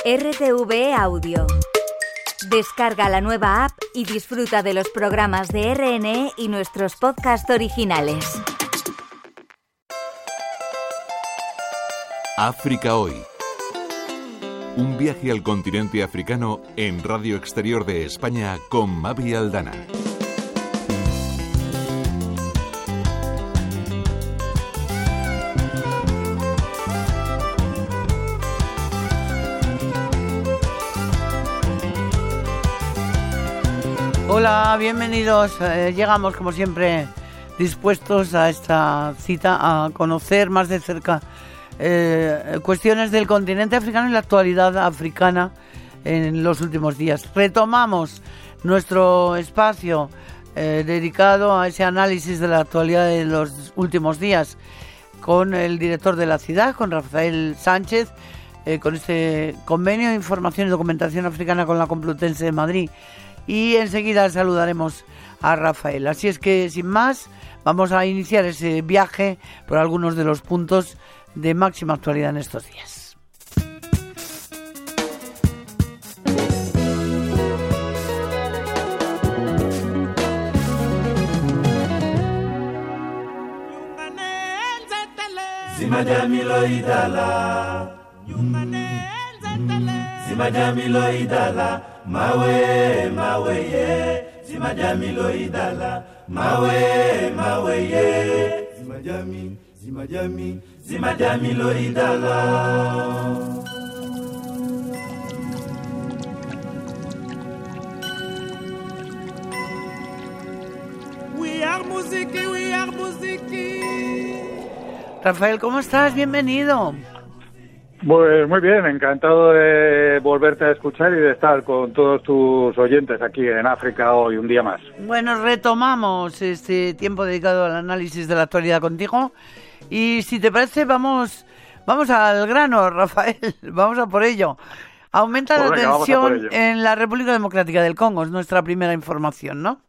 RTV Audio. Descarga la nueva app y disfruta de los programas de RNE y nuestros podcasts originales. África Hoy. Un viaje al continente africano en Radio Exterior de España con Mavi Aldana. Hola, bienvenidos. Llegamos, como siempre, dispuestos a esta cita a conocer más de cerca cuestiones del continente africano y la actualidad africana en los últimos días. Retomamos nuestro espacio dedicado a ese análisis de la actualidad de los últimos días con el director de la ciudad, con Rafael Sánchez, con este convenio de información y documentación africana con la Complutense de Madrid. Y enseguida saludaremos a Rafael. Así es que, sin más, vamos a iniciar ese viaje por algunos de los puntos de máxima actualidad en estos días. Mawe ye zimajamilo idala mawe ye zimajamilo idala. We are musiki. Rafael, ¿cómo estás? Bienvenido. Pues muy bien, encantado de volverte a escuchar y de estar con todos tus oyentes aquí en África Hoy, un día más. Bueno, retomamos este tiempo dedicado al análisis de la actualidad contigo y si te parece vamos al grano, Rafael, vamos a por ello. Aumenta la tensión en la República Democrática del Congo, es nuestra primera información, ¿no?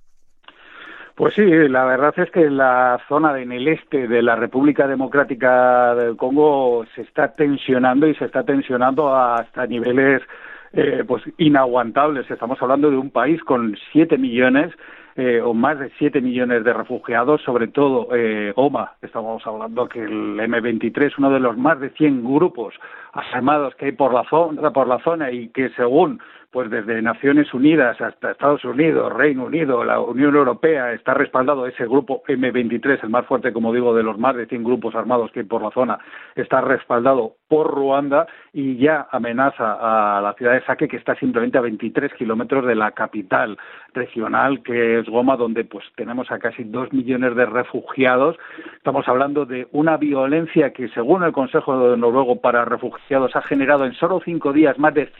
Pues sí, la verdad es que en la zona en el este de la República Democrática del Congo se está tensionando y se está tensionando hasta niveles pues inaguantables. Estamos hablando de un país con 7 millones o más de 7 millones de refugiados, sobre todo Goma. Estamos hablando que el M23, uno de los más de 100 grupos armados que hay por la zona y que según pues desde Naciones Unidas hasta Estados Unidos, Reino Unido, la Unión Europea, está respaldado ese grupo M23, el más fuerte, como digo, de los más de 100 grupos armados que hay por la zona, está respaldado por Ruanda y ya amenaza a la ciudad de Sake, que está simplemente a 23 kilómetros de la capital regional, que es Goma, donde pues tenemos a casi 2 millones de refugiados. Estamos hablando de una violencia que, según el Consejo Noruego para Refugiados, ha generado en solo 5 días más de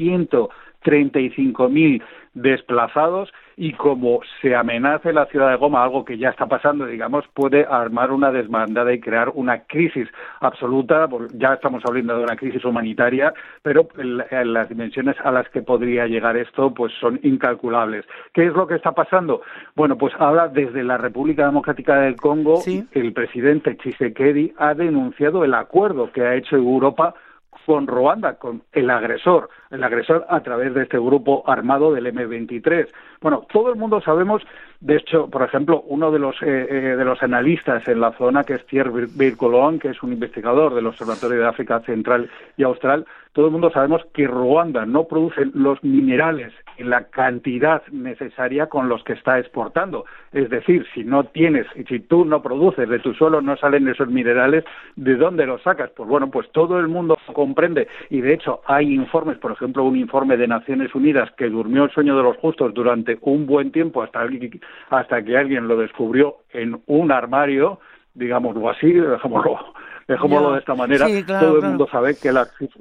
135.000 desplazados, y como se amenace la ciudad de Goma, algo que ya está pasando, digamos, puede armar una desbandada y crear una crisis absoluta. Ya estamos hablando de una crisis humanitaria, pero las dimensiones a las que podría llegar esto pues son incalculables. ¿Qué es lo que está pasando? Bueno, pues ahora desde la República Democrática del Congo, ¿sí?, el presidente Tshisekedi ha denunciado el acuerdo que ha hecho Europa con Ruanda, con el agresor a través de este grupo armado del M23. Bueno, todo el mundo sabemos, de hecho, por ejemplo, uno de los analistas en la zona, que es Thierry Bircolon, que es un investigador del Observatorio de África Central y Austral, todo el mundo sabemos que Ruanda no produce los minerales en la cantidad necesaria con los que está exportando. Es decir, si tú no produces, de tu suelo no salen esos minerales, ¿de dónde los sacas? Pues bueno, pues todo el mundo lo comprende, y de hecho hay informes, por ejemplo, un informe de Naciones Unidas que durmió el sueño de los justos durante un buen tiempo hasta que alguien lo descubrió en un armario, digámoslo así, dejémoslo de esta manera. Sí, claro, todo el mundo sabe que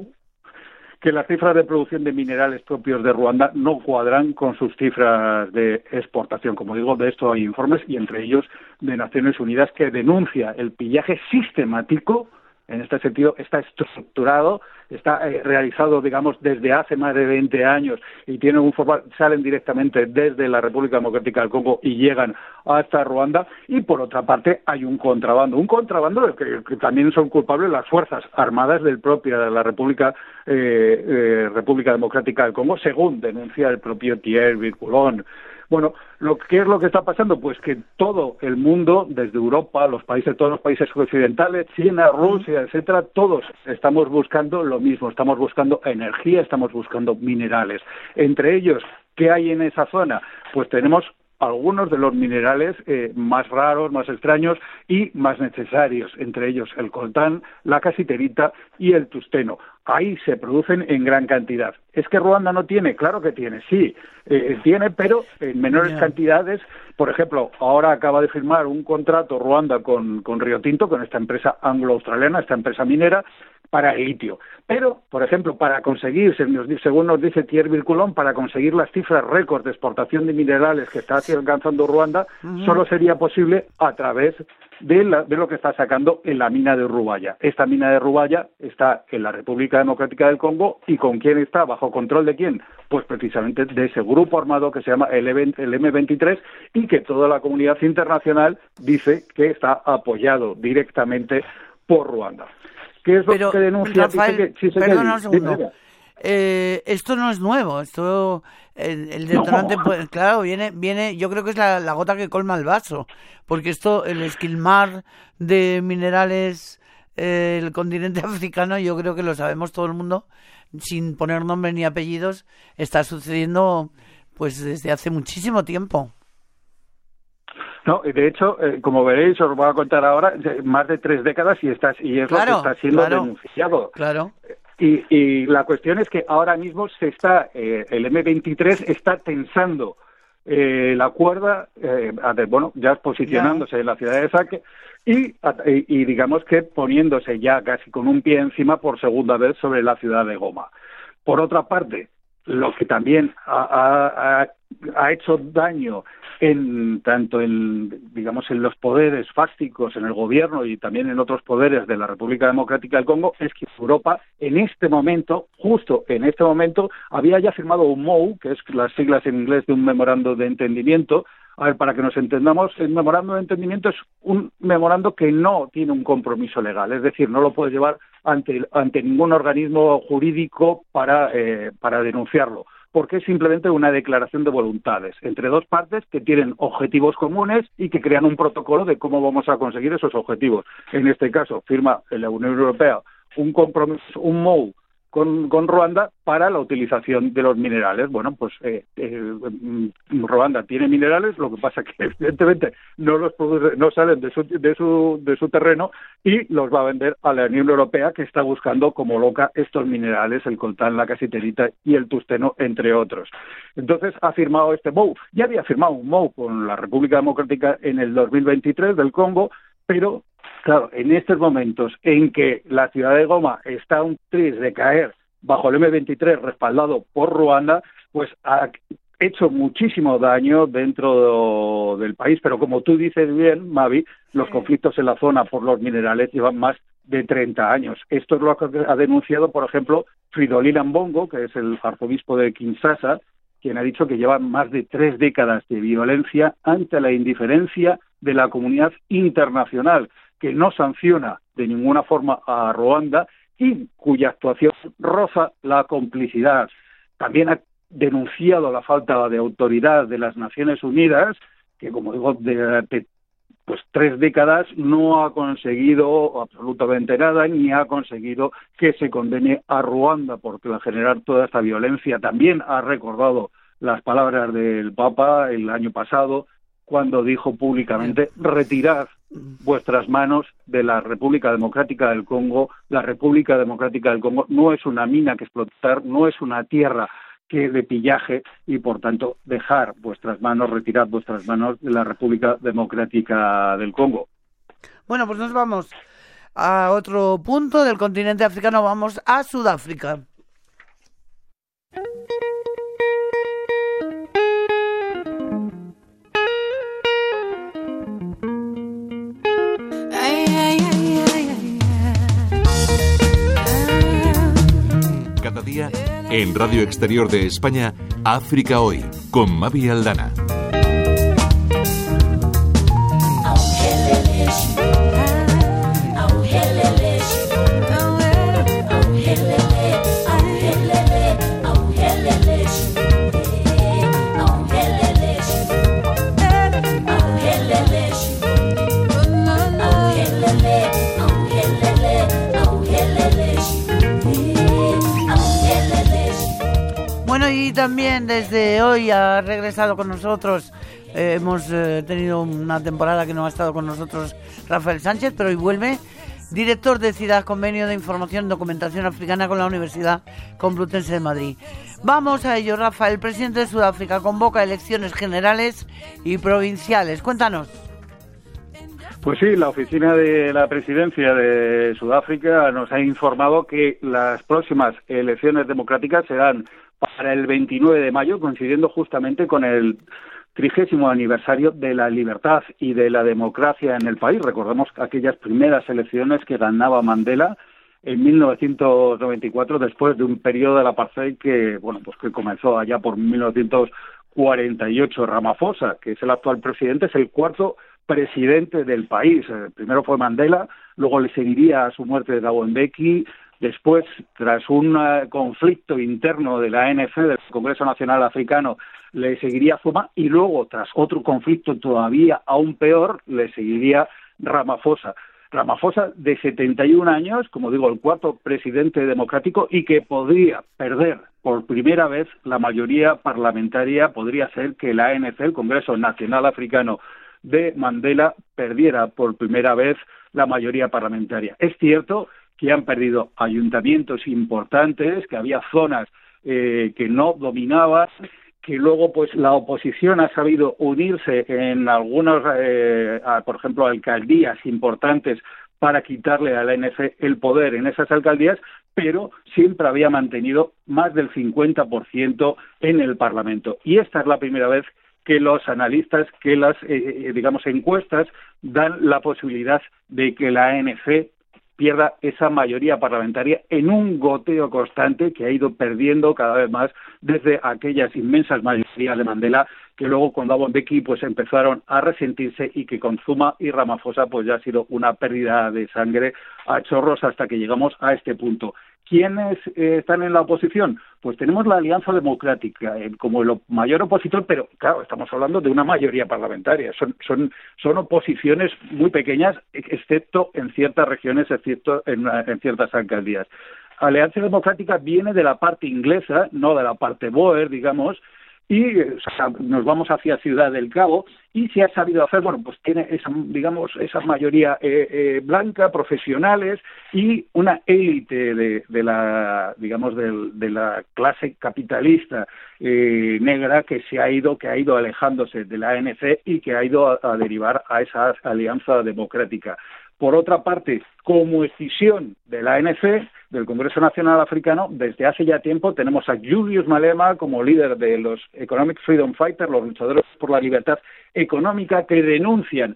las cifras de producción de minerales propios de Ruanda no cuadran con sus cifras de exportación. Como digo, de esto hay informes, y entre ellos de Naciones Unidas, que denuncia el pillaje sistemático en este sentido está estructurado, está realizado, digamos, desde hace más de 20 años y tienen un formato, salen directamente desde la República Democrática del Congo y llegan hasta Ruanda. Y por otra parte hay un contrabando del que también son culpables las fuerzas armadas de la República Democrática del Congo, según denuncia el propio Thierry Virculon. Bueno, ¿qué es lo que está pasando? Pues que todo el mundo, desde Europa, todos los países occidentales, China, Rusia, etcétera, todos estamos buscando lo mismo, estamos buscando energía, estamos buscando minerales. Entre ellos, ¿qué hay en esa zona? Pues tenemos algunos de los minerales más raros, más extraños y más necesarios, entre ellos el coltán, la casiterita y el tusteno. Ahí se producen en gran cantidad. ¿Es que Ruanda no tiene? Claro que tiene, sí, tiene, pero en menores cantidades. Por ejemplo, ahora acaba de firmar un contrato Ruanda con Rio Tinto, con esta empresa anglo-australiana, esta empresa minera, para el litio. Pero, por ejemplo, para conseguir, según nos dice Thierry Virculon, para conseguir las cifras récord de exportación de minerales que está alcanzando Ruanda, solo sería posible a través de lo que está sacando en la mina de Rubaya. Esta mina de Rubaya está en la República Democrática del Congo, ¿y con quién está? ¿Bajo control de quién? Pues precisamente de ese grupo armado que se llama el M23 y que toda la comunidad internacional dice que está apoyado directamente por Ruanda. ¿Qué es lo que denuncia? Rafael, perdona un segundo. Esto no es nuevo, el detonante, no. Pues, claro, viene, yo creo que es la gota que colma el vaso, porque el esquilmar de minerales, el continente africano, yo creo que lo sabemos todo el mundo, sin poner nombres ni apellidos, está sucediendo pues desde hace muchísimo tiempo. No, de hecho, como veréis, os voy a contar ahora, más de 3 décadas y es claro, lo que está siendo denunciado. Claro. Y la cuestión es que ahora mismo el M23 está tensando la cuerda, ya posicionándose en la ciudad de Sake y digamos que poniéndose ya casi con un pie encima por segunda vez sobre la ciudad de Goma. Por otra parte, lo que también ha hecho daño tanto en los poderes fácticos, en el gobierno y también en otros poderes de la República Democrática del Congo, es que Europa justo en este momento, había ya firmado un MOU, que es las siglas en inglés de un memorando de entendimiento. A ver, para que nos entendamos, el memorando de entendimiento es un memorando que no tiene un compromiso legal, es decir, no lo puedes llevar ante ningún organismo jurídico para denunciarlo, porque es simplemente una declaración de voluntades entre dos partes que tienen objetivos comunes y que crean un protocolo de cómo vamos a conseguir esos objetivos. En este caso, firma la Unión Europea un compromiso, un MOU con Ruanda para la utilización de los minerales. Bueno, pues Ruanda tiene minerales, lo que pasa que evidentemente no los produce, no salen de su terreno y los va a vender a la Unión Europea, que está buscando como loca estos minerales, el coltán, la casiterita y el tusteno, entre otros. Entonces ha firmado este MOU. Ya había firmado un MOU con la República Democrática en el 2023 del Congo, pero claro, en estos momentos en que la ciudad de Goma está a un tris de caer bajo el M23 respaldado por Ruanda, pues ha hecho muchísimo daño dentro del país. Pero como tú dices bien, Mavi, los conflictos en la zona por los minerales llevan más de 30 años. Esto es lo que ha denunciado, por ejemplo, Fridolin Ambongo, que es el arzobispo de Kinshasa, quien ha dicho que llevan más de 3 décadas de violencia ante la indiferencia de la comunidad internacional, que no sanciona de ninguna forma a Ruanda y cuya actuación roza la complicidad. También ha denunciado la falta de autoridad de las Naciones Unidas, que, como digo, de 3 décadas no ha conseguido absolutamente nada, ni ha conseguido que se condene a Ruanda por generar toda esta violencia. También ha recordado las palabras del Papa el año pasado, cuando dijo públicamente: retirad vuestras manos de la República Democrática del Congo. La República Democrática del Congo no es una mina que explotar, no es una tierra de pillaje, y por tanto retirad vuestras manos de la República Democrática del Congo. Bueno, pues nos vamos a otro punto del continente africano, vamos a Sudáfrica. día en Radio Exterior de España, África Hoy, con Mavi Aldana. Y también desde hoy ha regresado con nosotros, hemos tenido una temporada que no ha estado con nosotros Rafael Sánchez, pero hoy vuelve, director de CIDAD, Convenio de Información y Documentación Africana con la Universidad Complutense de Madrid. Vamos a ello, Rafa. El presidente de Sudáfrica convoca elecciones generales y provinciales. Cuéntanos. Pues sí, la oficina de la presidencia de Sudáfrica nos ha informado que las próximas elecciones democráticas serán para el 29 de mayo, coincidiendo justamente con el 30º aniversario de la libertad y de la democracia en el país. Recordemos aquellas primeras elecciones que ganaba Mandela en 1994, después de un periodo del apartheid que comenzó allá por 1948. Ramaphosa, que es el actual presidente, es el cuarto presidente del país. Primero fue Mandela, luego le seguiría a su muerte Thabo Mbeki. Después, tras un conflicto interno de la ANC, del Congreso Nacional Africano, le seguiría Zuma, y luego, tras otro conflicto todavía aún peor, le seguiría Ramaphosa. Ramaphosa, de 71 años, como digo, el cuarto presidente democrático, y que podría perder por primera vez la mayoría parlamentaria. Podría ser que la ANC, el Congreso Nacional Africano de Mandela, perdiera por primera vez la mayoría parlamentaria. Es cierto que han perdido ayuntamientos importantes, que había zonas que no dominaban, que luego pues la oposición ha sabido unirse en algunos, por ejemplo, alcaldías importantes para quitarle a la ANC el poder en esas alcaldías, pero siempre había mantenido más del 50% en el Parlamento. Y esta es la primera vez que los analistas, que las encuestas dan la posibilidad de que la ANC pierda esa mayoría parlamentaria en un goteo constante que ha ido perdiendo cada vez más desde aquellas inmensas mayorías de Mandela, que luego con Thabo Mbeki pues empezaron a resentirse, y que con Zuma y Ramaphosa pues ya ha sido una pérdida de sangre a chorros hasta que llegamos a este punto. ¿Quiénes están en la oposición? Pues tenemos la Alianza Democrática como el mayor opositor, pero claro, estamos hablando de una mayoría parlamentaria. Son oposiciones muy pequeñas, excepto en ciertas regiones, excepto en ciertas alcaldías. Alianza Democrática viene de la parte inglesa, no de la parte Boer, digamos, y nos vamos hacia Ciudad del Cabo, y se ha sabido hacer, pues tiene esa mayoría blanca, profesionales, y una élite de la clase capitalista negra que ha ido alejándose de la ANC y que ha ido a derivar a esa Alianza Democrática. Por otra parte, como escisión de la ANC, del Congreso Nacional Africano, desde hace ya tiempo tenemos a Julius Malema como líder de los Economic Freedom Fighters, los luchadores por la libertad económica, que denuncian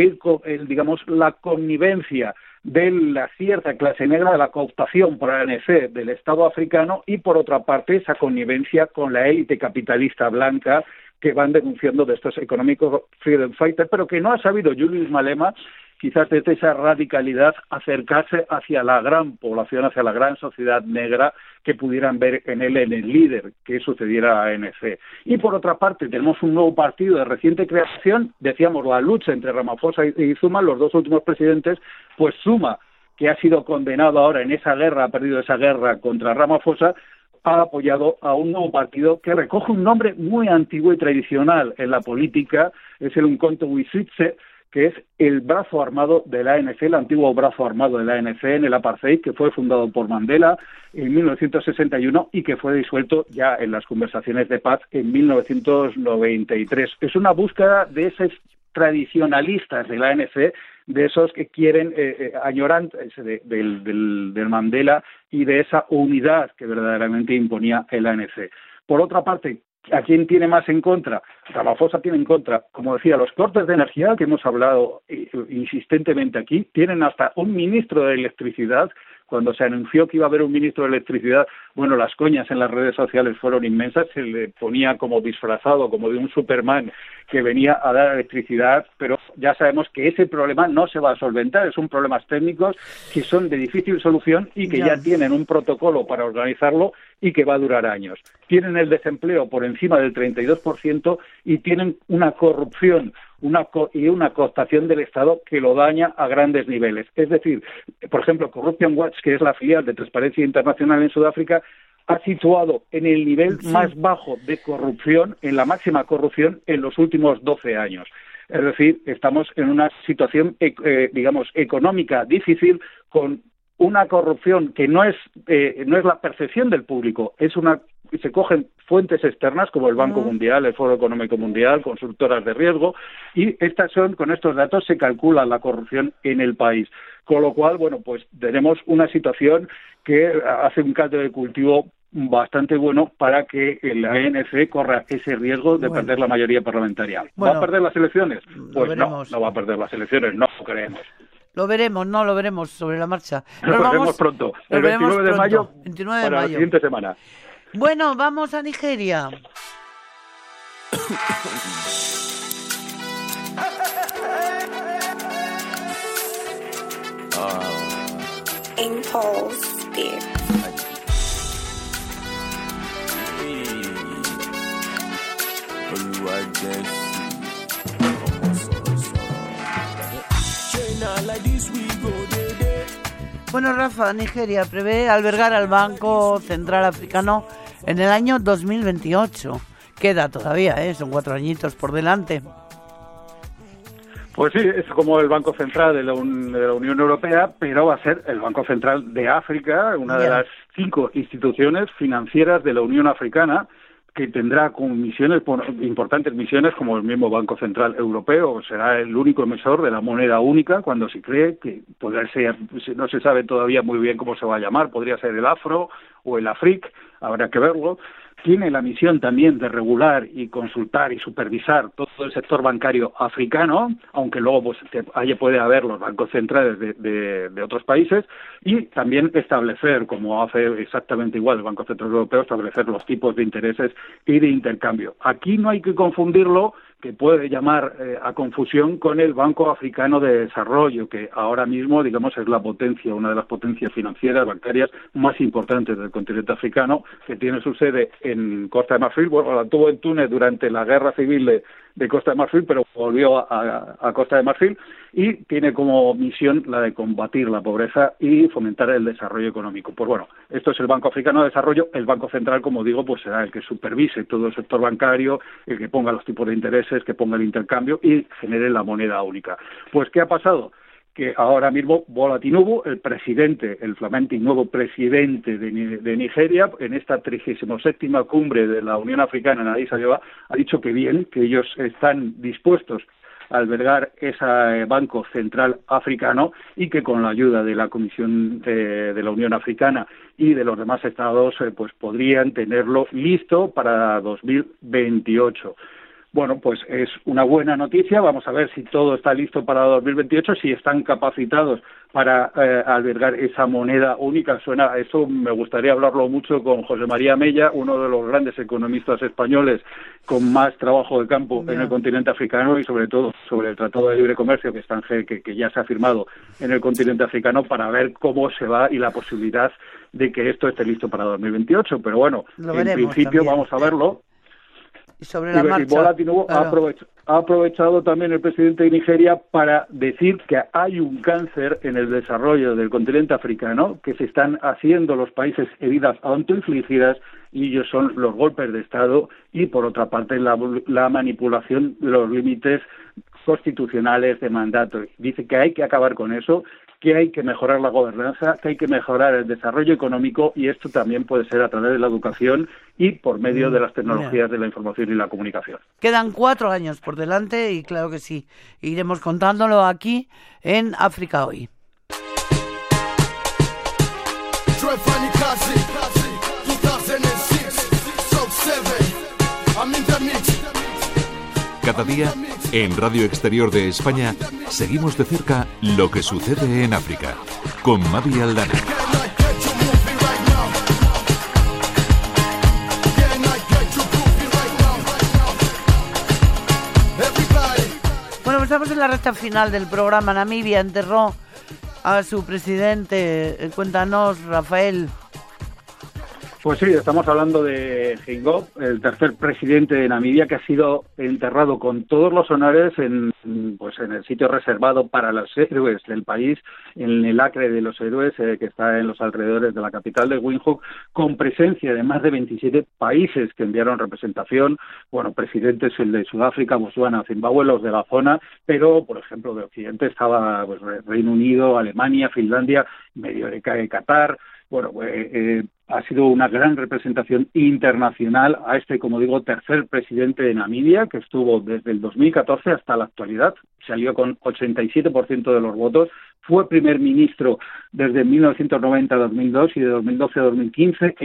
la connivencia de la cierta clase negra, de la cooptación por la ANC del Estado africano, y por otra parte esa connivencia con la élite capitalista blanca que van denunciando de estos Economic Freedom Fighters, pero que no ha sabido Julius Malema, quizás desde esa radicalidad, acercarse hacia la gran población, hacia la gran sociedad negra, que pudieran ver en él en el líder que sucediera a ANC. Y por otra parte tenemos un nuevo partido de reciente creación, decíamos la lucha entre Ramaphosa y Zuma, los dos últimos presidentes. Pues Zuma, que ha sido condenado ahora en esa guerra, ha perdido esa guerra contra Ramaphosa, ha apoyado a un nuevo partido que recoge un nombre muy antiguo y tradicional en la política, es el Umkhonto we Sizwe, que es el brazo armado de la ANC, el antiguo brazo armado de la ANC en el apartheid, que fue fundado por Mandela en 1961 y que fue disuelto ya en las conversaciones de paz en 1993. Es una búsqueda de esos tradicionalistas de la ANC, de esos que quieren, añoran del Mandela y de esa unidad que verdaderamente imponía el ANC. Por otra parte, ¿a quién tiene más en contra? Ramaphosa tiene en contra, como decía, los cortes de energía, que hemos hablado insistentemente aquí. Tienen hasta un ministro de electricidad cuando se anunció que iba a haber un ministro de electricidad, bueno, las coñas en las redes sociales fueron inmensas, se le ponía como disfrazado, como de un Superman que venía a dar electricidad, pero ya sabemos que ese problema no se va a solventar, son problemas técnicos que son de difícil solución y que ya tienen un protocolo para organizarlo y que va a durar años. Tienen el desempleo por encima del 32% y tienen una corrupción y una cooptación del Estado que lo daña a grandes niveles. Es decir, por ejemplo, Corruption Watch, que es la filial de Transparencia Internacional en Sudáfrica, ha situado en el nivel más bajo de corrupción, en la máxima corrupción, en los últimos 12 años. Es decir, estamos en una situación, digamos, económica difícil, con una corrupción que no es la percepción del público, se cogen fuentes externas como el Banco Mundial, el Foro Económico Mundial, consultoras de riesgo, y con estos datos se calcula la corrupción en el país. Con lo cual, bueno, pues tenemos una situación que hace un caldo de cultivo bastante bueno para que la ANC corra ese riesgo de perder la mayoría parlamentaria. ¿Va a perder las elecciones? Pues no va a perder las elecciones, no lo creemos. Lo veremos sobre la marcha. Lo veremos pronto, el 29 de mayo, para la siguiente semana. Bueno, vamos a Nigeria. Impulse Beer. Bueno, Rafa, Nigeria prevé albergar al Banco Central Africano en el año 2028. Queda todavía, son 4 añitos por delante. Pues sí, es como el Banco Central de la Unión Europea, pero va a ser el Banco Central de África, una de las 5 instituciones financieras de la Unión Africana, que tendrá con importantes misiones como el mismo Banco Central Europeo. Será el único emisor de la moneda única cuando se cree que podrá ser, no se sabe todavía muy bien cómo se va a llamar, podría ser el Afro o el Afrique, habrá que verlo. Tiene la misión también de regular y consultar y supervisar todo el sector bancario africano, aunque luego pues puede haber los bancos centrales de otros países, y también establecer, como hace exactamente igual el Banco Central Europeo, establecer los tipos de intereses y de intercambio. Aquí no hay que confundirlo, que puede llamar a confusión, con el Banco Africano de Desarrollo, que ahora mismo, digamos, es la potencia, una de las potencias financieras, bancarias más importantes del continente africano, que tiene su sede en Costa de Marfil. Bueno, la tuvo en Túnez durante la guerra civil de Costa de Marfil, pero volvió a Costa de Marfil, y tiene como misión la de combatir la pobreza y fomentar el desarrollo económico. Pues bueno, esto es el Banco Africano de Desarrollo. El Banco Central, como digo, pues será el que supervise todo el sector bancario, el que ponga los tipos de intereses, que ponga el intercambio y genere la moneda única. Pues, ¿qué ha pasado? Que ahora mismo Bola Tinubu, el flamante y nuevo presidente de Nigeria, en esta 37ª cumbre de la Unión Africana en Addis Abeba, ha dicho que ellos están dispuestos a albergar ese Banco Central Africano, y que con la ayuda de la Comisión de la Unión Africana y de los demás estados pues podrían tenerlo listo para 2028. Bueno, pues es una buena noticia. Vamos a ver si todo está listo para 2028, si están capacitados para albergar esa moneda única. Eso me gustaría hablarlo mucho con José María Mella, uno de los grandes economistas españoles con más trabajo de campo en el continente africano, y sobre todo sobre el Tratado de Libre Comercio que ya se ha firmado en el continente africano, para ver cómo se va y la posibilidad de que esto esté listo para 2028. Pero bueno, en principio también vamos a verlo. Sobre la marcha. Bola Tinubu ha aprovechado también el presidente de Nigeria para decir que hay un cáncer en el desarrollo del continente africano, que se están haciendo los países heridas autoinfligidas, y ellos son los golpes de Estado y, por otra parte, la manipulación de los límites constitucionales de mandato. Dice que hay que acabar con eso, que hay que mejorar la gobernanza, que hay que mejorar el desarrollo económico, y esto también puede ser a través de la educación y por medio de las tecnologías de la información y la comunicación. Quedan 4 años por delante, y claro que sí, iremos contándolo aquí en África Hoy. Cada día, en Radio Exterior de España, seguimos de cerca lo que sucede en África, con Mavi Aldana. estamos en la recta final del programa. Namibia enterró a su presidente. Cuéntanos, Rafael. Pues sí, estamos hablando de Geingob, el tercer presidente de Namibia, que ha sido enterrado con todos los honores en el sitio reservado para los héroes del país, en el Acre de los Héroes, que está en los alrededores de la capital de Windhoek, con presencia de más de 27 países que enviaron representación, presidentes, el de Sudáfrica, Botsuana, Zimbabue, los de la zona, pero, por ejemplo, de Occidente estaba Reino Unido, Alemania, Finlandia, Medio de Qatar. Ha sido una gran representación internacional a como digo, tercer presidente de Namibia, que estuvo desde el 2014 hasta la actualidad. Salió con 87% de los votos. Fue primer ministro desde 1990 a 2002 y de 2012 a 2015.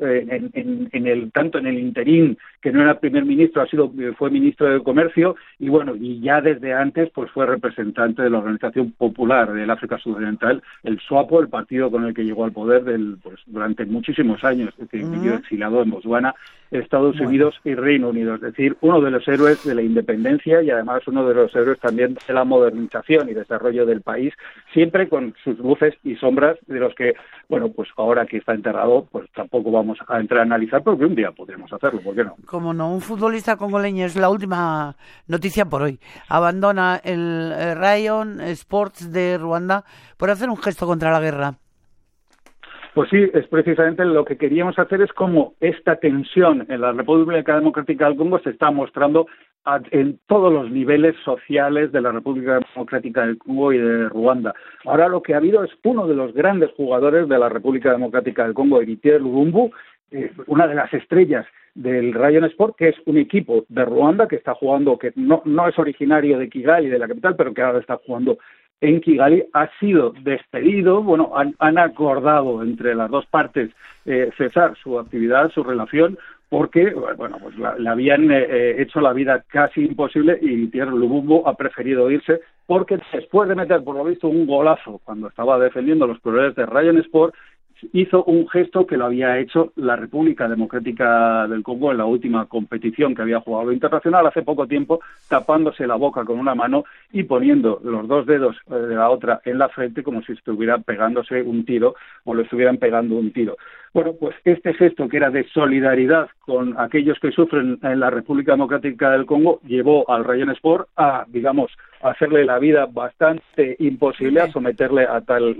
Tanto en el interín, que no era primer ministro, fue ministro de Comercio, y ya desde antes fue representante de la Organización Popular del África Occidental, el SWAPO, el partido con el que llegó al poder durante muchísimos años, es decir, vivió exilado en Botswana, Estados Unidos y Reino Unido, es decir, uno de los héroes de la independencia y además uno de los héroes también de la modernización y desarrollo del país, siempre con sus luces y sombras, de los que, ahora que está enterrado, tampoco vamos a entrar a analizar, porque un día podremos hacerlo, ¿por qué no? Como no, un futbolista congoleño, es la última noticia por hoy. Abandona el Rayon Sports de Ruanda por hacer un gesto contra la guerra. Pues sí, es precisamente lo que queríamos hacer, es como esta tensión en la República Democrática del Congo se está mostrando en todos los niveles sociales de la República Democrática del Congo y de Ruanda. Ahora lo que ha habido es uno de los grandes jugadores de la República Democrática del Congo, Eritier Lubumbu, una de las estrellas del Rayon Sport, que es un equipo de Ruanda que está jugando, que no es originario de Kigali, de la capital, pero que ahora está jugando en Kigali, ha sido despedido. Han acordado entre las dos partes cesar su actividad, su relación, porque le habían hecho la vida casi imposible, y Pierre Lubumbu ha preferido irse porque después de meter, por lo visto, un golazo cuando estaba defendiendo los colores de Rayon Sport, hizo un gesto que lo había hecho la República Democrática del Congo en la última competición que había jugado internacional hace poco tiempo, tapándose la boca con una mano y poniendo los dos dedos de la otra en la frente, como si estuviera pegándose un tiro o le estuvieran pegando un tiro. Este gesto, que era de solidaridad con aquellos que sufren en la República Democrática del Congo, llevó al Rayon Sport a hacerle la vida bastante imposible, a someterle a tal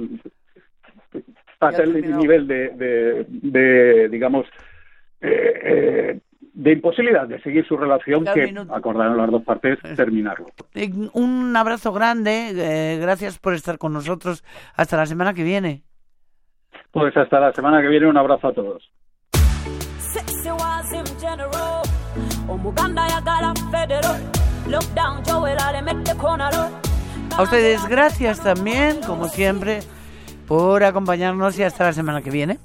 nivel de imposibilidad de seguir su relación, que acordaron las dos partes terminarlo. Un abrazo grande, gracias por estar con nosotros. Hasta la semana que viene. Pues hasta la semana que viene, un abrazo a todos. A ustedes gracias también, como siempre, por acompañarnos, y hasta la semana que viene.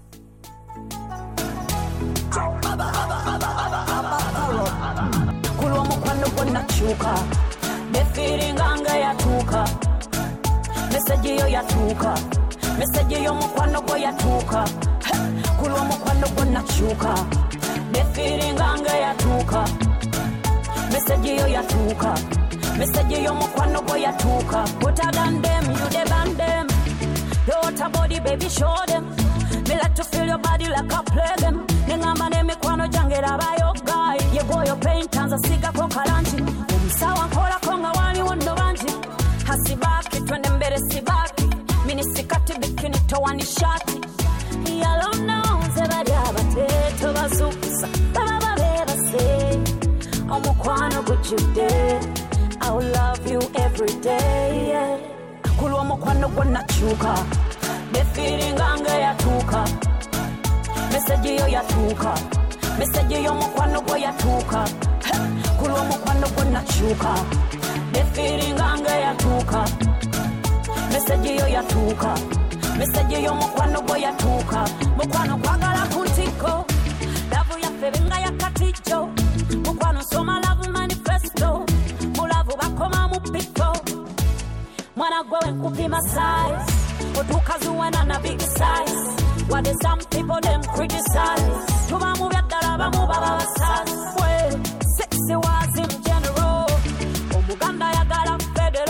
Your body, baby, show them. Me like to feel your body like I play them. Nengamba ne mikwano jangera bayo guy. Ye boyo pain tanza siga ko kalanchi. Umsawa kola konga wali wondo banji. Hasibaki twende mbere sibaki. Mini sikati bikini towani shati. Yalo no zebadi abateto bazukusa. Baba beba say. Omukwano gujude. I will love you every day, yeah. Kulwa mukwano gonna chuka. The feeling anga yatuka. Message yo yatuka. Message yo mukwano go yatuka. Kulwa mukwano gonna chuka. The feeling anga yatuka. Message yo yatuka. Message yo mukwano go yatuka. Mukwano kwagala kutiko. Lavu ya febenga ya katicho. Mukwano soma love manifesto. Mulavu bakoma mupiko. Mwana gwe nkupima size. Otukazuwana na big size. What is some people them criticize. Tuba muvya dala bamuba babasas. Sexy was in general. Omuganda yagala fede.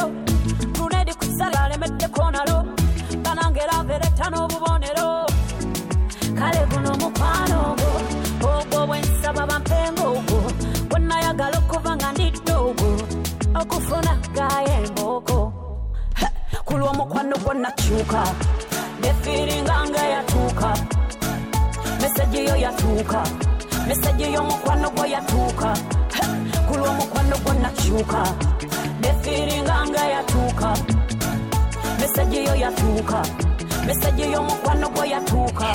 okufuna gaye mboko kulw'omukwano gwonna kyuka nefiiringa nga yatuuka meseji yo yatuuka meseji y'omukwano gwo yatuuka kulw'omukwano gwonna kyuka nefiiringa nga yatuuka meseji yo yatuuka meseji y'omukwano gwo yatuuka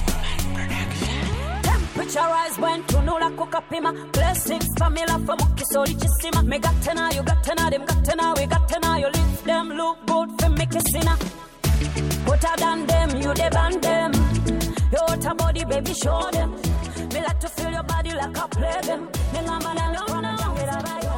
Temperature rise when tunula kukapima blessings famila for mukisoli chisima me gatena you gatena them gatena we gatena you lift them look good for me kissina better than them you the band them your hot body baby show them me like to feel your body like a play them ningamba na no